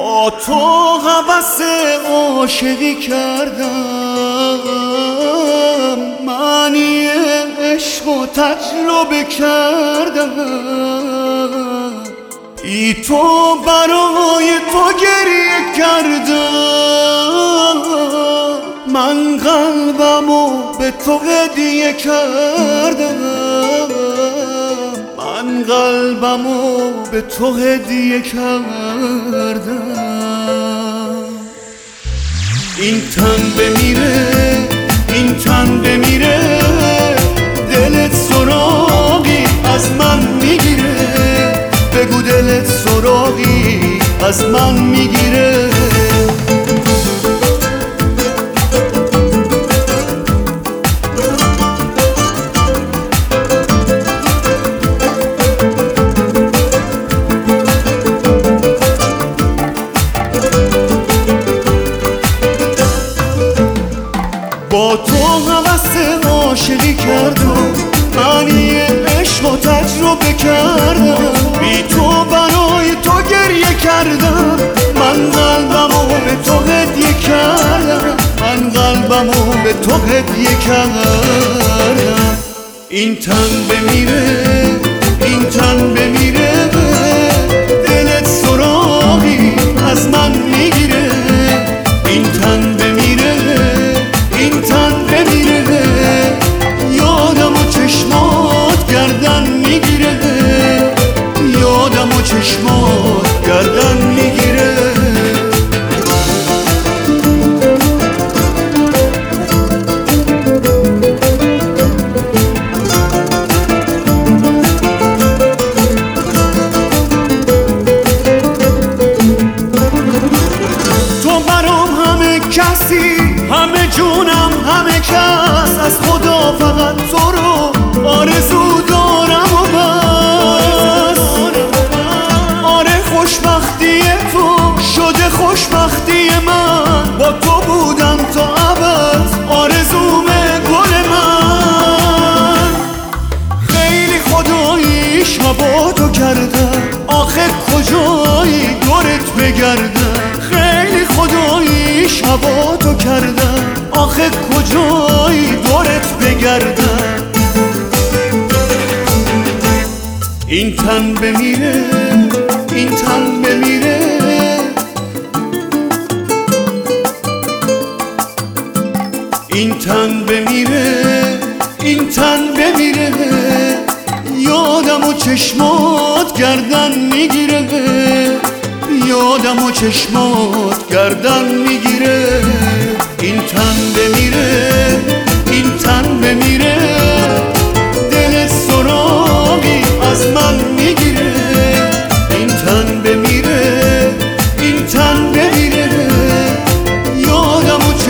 با تو هوس عاشقی کردم، معنی عشق و تجربه کردم، بی تو برای تو گریه کردم، من قلبمو به تو هدیه کردم، من قلبمو به تو هدیه کردم. این تن بمیره، این تن بمیره، دلت سراغی از من میگیره، بگو دلت سراغی از من میگیره. با تو هوس عاشقی کردم، معنی عشق و تجربه کردم، بی تو برای تو گریه کردم، من قلبمو به تو هدیه کردم، من قلبمو به تو هدیه کردم. این تن بمیره، این تن بمیره، دلت سراغی از من میگیره، این تن بمیره، این تن بمیره، یادم و چشمات گردن میگیره، یادم و چشمات گردن میگیره. تو برام همه کسی، همه جونم، همه کس، از خدا فقط تو رو آرزو دارم و بس. آره خوشبختی تو شده خوشبختی من، با تو بودم تا ابد آرزوم گل من. خیلی خدایی شبا تو کردم، آخه کجایی دورت بگردم، خیلی خدایی شبا تو کردم، آخه کجایی دورت بگردم. این تن بمیره، این تن بمیره، این تن بمیره، این تن بمیره، یادم و چشمات گردن میگیره، یادم و چشمات گردن میگیره. این تن بمیره، این تن بمیره، دلت سراغی از من میگیره، این تن بمیره، این تن بمیره، یادم و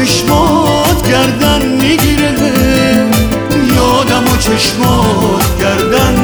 چشمات گردن میگیره، یادم و چشمات گردن